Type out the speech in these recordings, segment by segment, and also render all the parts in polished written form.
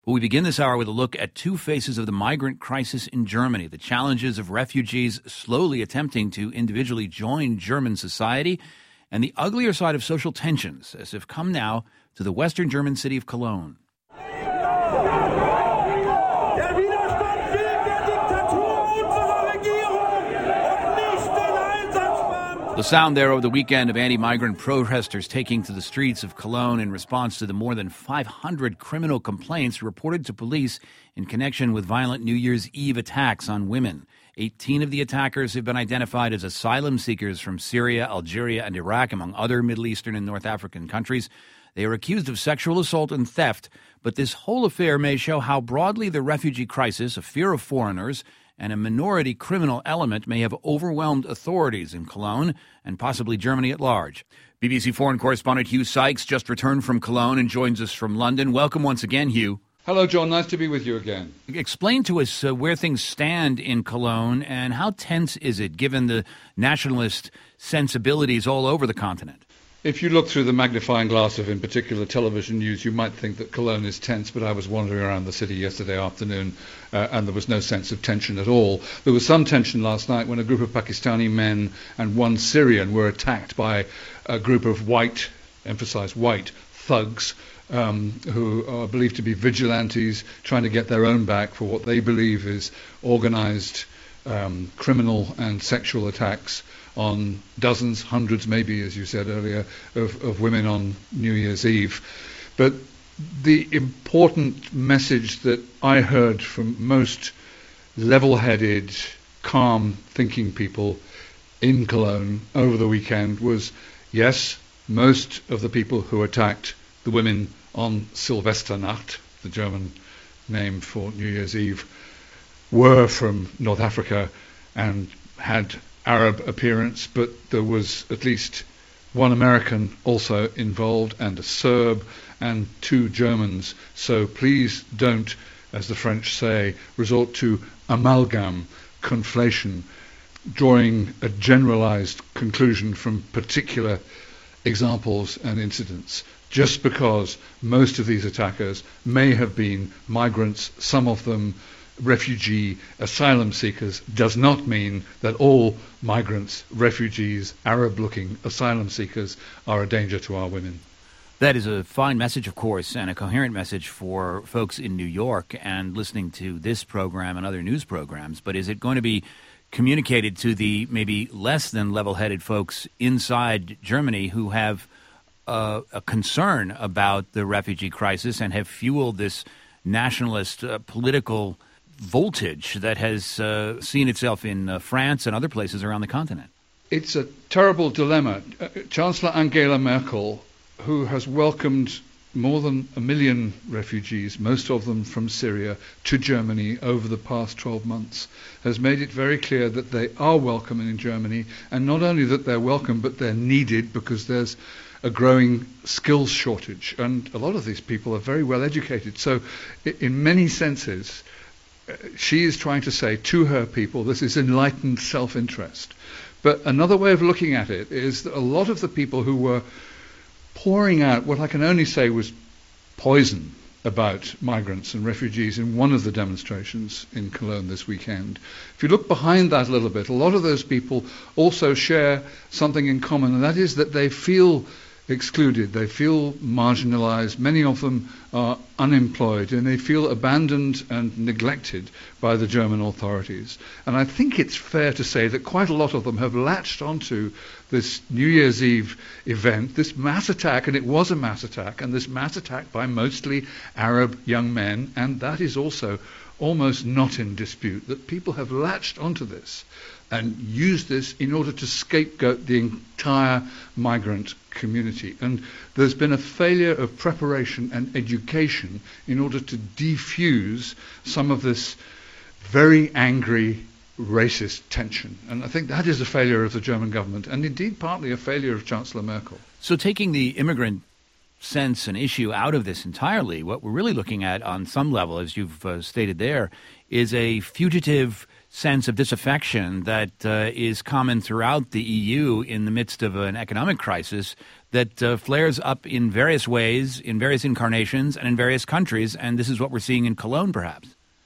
But we begin this hour with a look at two faces of the migrant crisis in Germany, the challenges of refugees slowly attempting to individually join German society, and the uglier side of social tensions as have come now to the western German city of Cologne. The sound there over the weekend of anti-migrant protesters taking to the streets of Cologne in response to the more than 500 criminal complaints reported to police in connection with violent New Year's Eve attacks on women. 18 of the attackers have been identified as asylum seekers from Syria, Algeria, and Iraq, among other Middle Eastern and North African countries. They are accused of sexual assault and theft, but this whole affair may show how broadly the refugee crisis, a fear of foreigners, and a minority criminal element may have overwhelmed authorities in Cologne and possibly Germany at large. BBC foreign correspondent Hugh Sykes just returned from Cologne and joins us from London. Welcome once again, Hugh. Hello, John. Nice to be with you again. Explain to us where things stand in Cologne and how tense is it given the nationalist sensibilities all over the continent? If you look through the magnifying glass of, in particular, television news, you might think that Cologne is tense, but I was wandering around the city yesterday afternoon and there was no sense of tension at all. There was some tension last night when a group of Pakistani men and one Syrian were attacked by a group of white, emphasize white, thugs who are believed to be vigilantes trying to get their own back for what they believe is organized criminal and sexual attacks on dozens, hundreds maybe, as you said earlier, of women on New Year's Eve. But the important message that I heard from most level-headed, calm thinking people in Cologne over the weekend was, yes, most of the people who attacked the women on Silvesternacht, the German name for New Year's Eve, were from North Africa and had Arab appearance, but there was at least one American also involved and a Serb and two Germans. So please don't, as the French say, resort to amalgam, conflation, drawing a generalized conclusion from particular examples and incidents. Just because most of these attackers may have been migrants, some of them refugee asylum seekers, does not mean that all migrants, refugees, Arab-looking asylum seekers are a danger to our women. That is a fine message, of course, and a coherent message for folks in New York and listening to this program and other news programs. But is it going to be communicated to the maybe less than level-headed folks inside Germany who have a concern about the refugee crisis and have fueled this nationalist political voltage that has seen itself in France and other places around the continent? It's a terrible dilemma. Chancellor Angela Merkel, who has welcomed more than 1 million refugees, most of them from Syria, to Germany over the past 12 months, has made it very clear that they are welcome in Germany, and not only that they're welcome, but they're needed because there's a growing skills shortage, and a lot of these people are very well educated. So in many senses, she is trying to say to her people, this is enlightened self-interest. But another way of looking at it is that a lot of the people who were pouring out what I can only say was poison about migrants and refugees in one of the demonstrations in Cologne this weekend. If you look behind that a little bit, a lot of those people also share something in common, and that is that they feel excluded, they feel marginalized, many of them are unemployed, and they feel abandoned and neglected by the German authorities. And I think it's fair to say that quite a lot of them have latched onto this New Year's Eve event, this mass attack, and it was a mass attack, and this mass attack by mostly Arab young men, and that is also almost not in dispute, that people have latched onto this and used this in order to scapegoat the entire migrant community. And there's been a failure of preparation and education in order to defuse some of this very angry racist tension. And I think that is a failure of the German government, and indeed partly a failure of Chancellor Merkel. So taking the immigrant sense and issue out of this entirely, what we're really looking at on some level, as you've stated there, is a fugitive sense of disaffection that is common throughout the EU in the midst of an economic crisis that flares up in various ways, in various incarnations, and in various countries. And this is what we're seeing in Cologne, perhaps.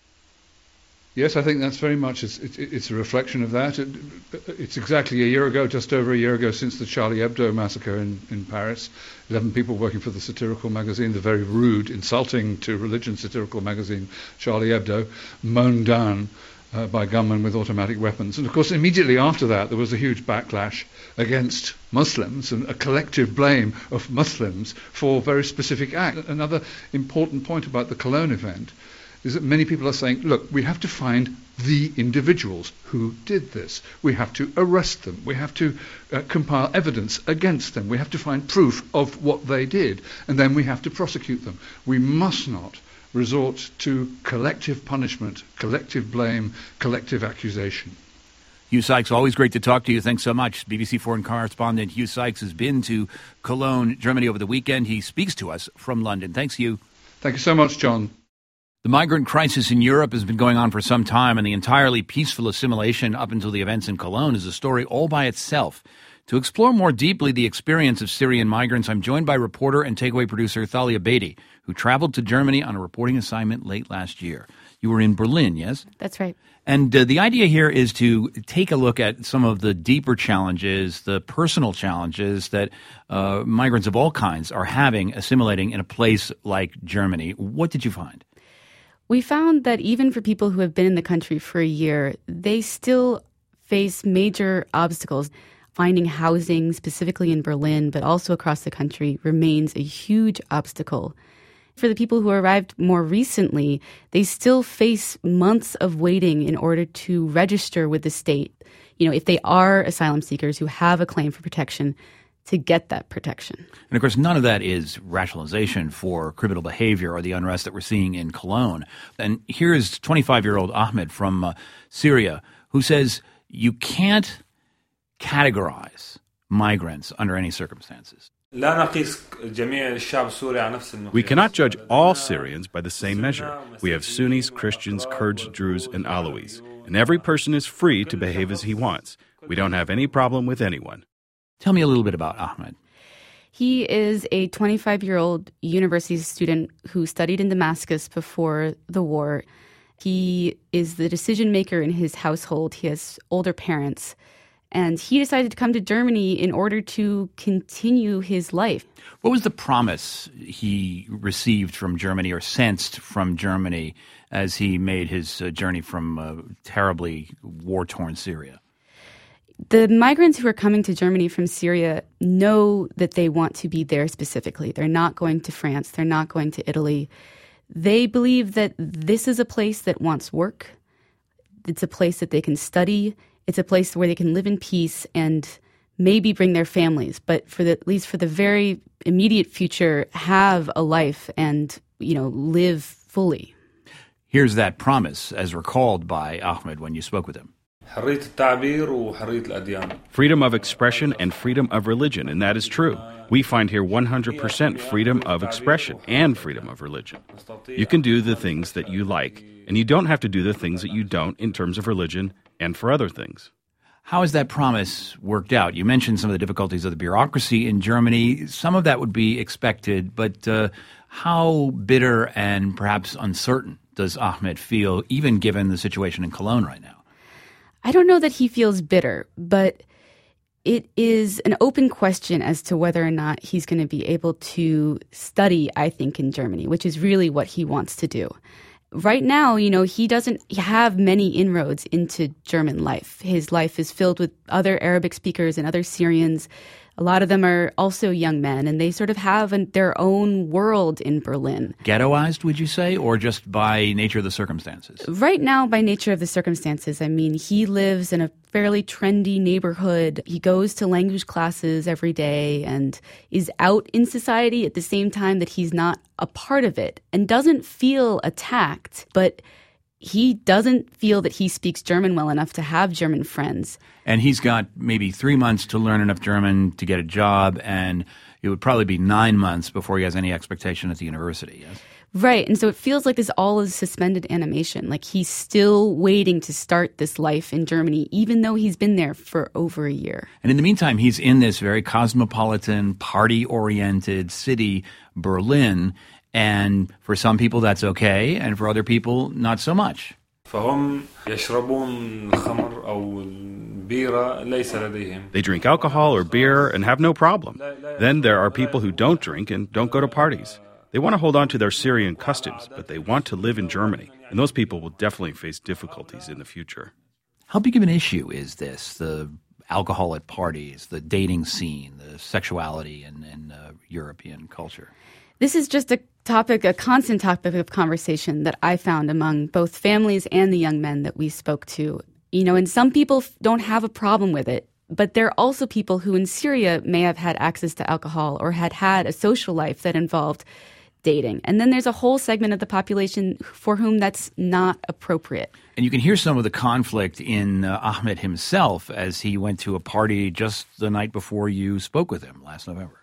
Yes, I think that's very much, it's a reflection of that. It's exactly a year ago, just over a year ago, since the Charlie Hebdo massacre in Paris. 11 people working for the satirical magazine, the very rude, insulting to religion satirical magazine Charlie Hebdo, mown down by gunmen with automatic weapons. And of course, immediately after that, there was a huge backlash against Muslims and a collective blame of Muslims for very specific acts. Another important point about the Cologne event is that many people are saying, look, we have to find the individuals who did this. We have to arrest them. We have to compile evidence against them. We have to find proof of what they did. And then we have to prosecute them. We must not resort to collective punishment, collective blame, collective accusation. Hugh Sykes, always great to talk to you. Thanks so much. BBC foreign correspondent Hugh Sykes has been to Cologne, Germany over the weekend. He speaks to us from London. Thanks, Hugh. Thank you so much, John. The migrant crisis in Europe has been going on for some time, and the entirely peaceful assimilation up until the events in Cologne is a story all by itself. To explore more deeply the experience of Syrian migrants, I'm joined by reporter and takeaway producer Thalia Beatty, who traveled to Germany on a reporting assignment late last year. You were in Berlin, yes? That's right. And the idea here is to take a look at some of the deeper challenges, the personal challenges that migrants of all kinds are having assimilating in a place like Germany. What did you find? We found that even for people who have been in the country for a year, they still face major obstacles. Finding housing, specifically in Berlin, but also across the country, remains a huge obstacle. For the people who arrived more recently, they still face months of waiting in order to register with the state. You know, if they are asylum seekers who have a claim for protection, to get that protection. And of course, none of that is rationalization for criminal behavior or the unrest that we're seeing in Cologne. And here is 25-year-old Ahmed from Syria, who says you can't categorize migrants under any circumstances. We cannot judge all Syrians by the same measure. We have Sunnis, Christians, Kurds, Druze, and Alawis. And every person is free to behave as he wants. We don't have any problem with anyone. Tell me a little bit about Ahmed. He is a 25-year-old university student who studied in Damascus before the war. He is the decision maker in his household. He has older parents. And he decided to come to Germany in order to continue his life. What was the promise he received from Germany or sensed from Germany as he made his journey from terribly war-torn Syria? The migrants who are coming to Germany from Syria know that they want to be there specifically. They're not going to France. They're not going to Italy. They believe that this is a place that wants work. It's a place that they can study. It's a place where they can live in peace and maybe bring their families, but at least for the very immediate future, have a life and, live fully. Here's that promise as recalled by Ahmed when you spoke with him. Freedom of expression and freedom of religion, and that is true. We find here 100% freedom of expression and freedom of religion. You can do the things that you like, and you don't have to do the things that you don't in terms of religion and for other things. How has that promise worked out? You mentioned some of the difficulties of the bureaucracy in Germany. Some of that would be expected, but how bitter and perhaps uncertain does Ahmed feel, even given the situation in Cologne right now? I don't know that he feels bitter, but it is an open question as to whether or not he's going to be able to study, I think, in Germany, which is really what he wants to do. Right now, he doesn't have many inroads into German life. His life is filled with other Arabic speakers and other Syrians. A lot of them are also young men, and they sort of have their own world in Berlin. Ghettoized, would you say, or just by nature of the circumstances? Right now, by nature of the circumstances. I mean, he lives in a fairly trendy neighborhood. He goes to language classes every day and is out in society at the same time that he's not a part of it and doesn't feel attacked, but he doesn't feel that he speaks German well enough to have German friends. And he's got maybe 3 months to learn enough German to get a job, and it would probably be 9 months before he has any expectation at the university, yes? Right. And so it feels like this all is suspended animation. Like he's still waiting to start this life in Germany, even though he's been there for over a year. And in the meantime, he's in this very cosmopolitan, party-oriented city, Berlin. And for some people, that's okay. And for other people, not so much. فهم يشربون الخمر أو البيرة ليس لديهم. They drink alcohol or beer and have no problem. Then there are people who don't drink and don't go to parties. They want to hold on to their Syrian customs, but they want to live in Germany. And those people will definitely face difficulties in the future. How big of an issue is this, the alcohol at parties, the dating scene, the sexuality in European culture? This is just a constant topic of conversation that I found among both families and the young men that we spoke to. You know, and some people don't have a problem with it, but there are also people who in Syria may have had access to alcohol or had a social life that involved dating. And then there's a whole segment of the population for whom that's not appropriate. And you can hear some of the conflict in Ahmed himself as he went to a party just the night before you spoke with him last November.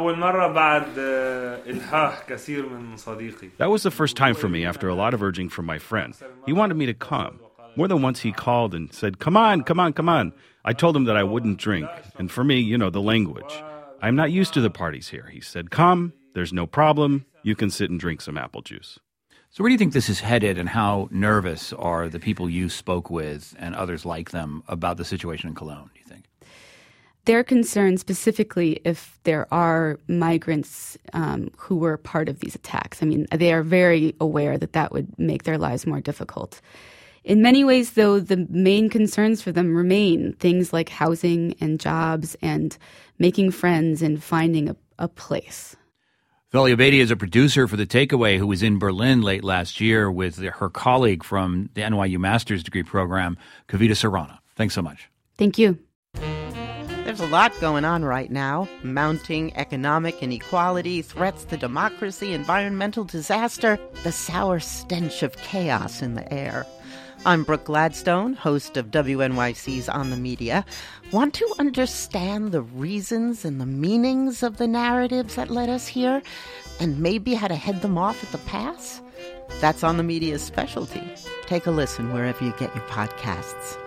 That was the first time for me after a lot of urging from my friend. He wanted me to come. More than once he called and said, come on, come on, come on. I told him that I wouldn't drink. And for me, you know, the language. I'm not used to the parties here. He said, come, there's no problem. You can sit and drink some apple juice. So where do you think this is headed, and how nervous are the people you spoke with and others like them about the situation in Cologne, do you think? They're concerned specifically if there are migrants who were part of these attacks. I mean, they are very aware that that would make their lives more difficult. In many ways, though, the main concerns for them remain things like housing and jobs and making friends and finding a place. Veli Obeidi is a producer for The Takeaway who was in Berlin late last year with her colleague from the NYU Master's Degree Program, Kavita Sarana. Thanks so much. Thank you. There's a lot going on right now. Mounting economic inequality, threats to democracy, environmental disaster, the sour stench of chaos in the air. I'm Brooke Gladstone, host of WNYC's On the Media. Want to understand the reasons and the meanings of the narratives that led us here, and maybe how to head them off at the pass? That's On the Media's specialty. Take a listen wherever you get your podcasts.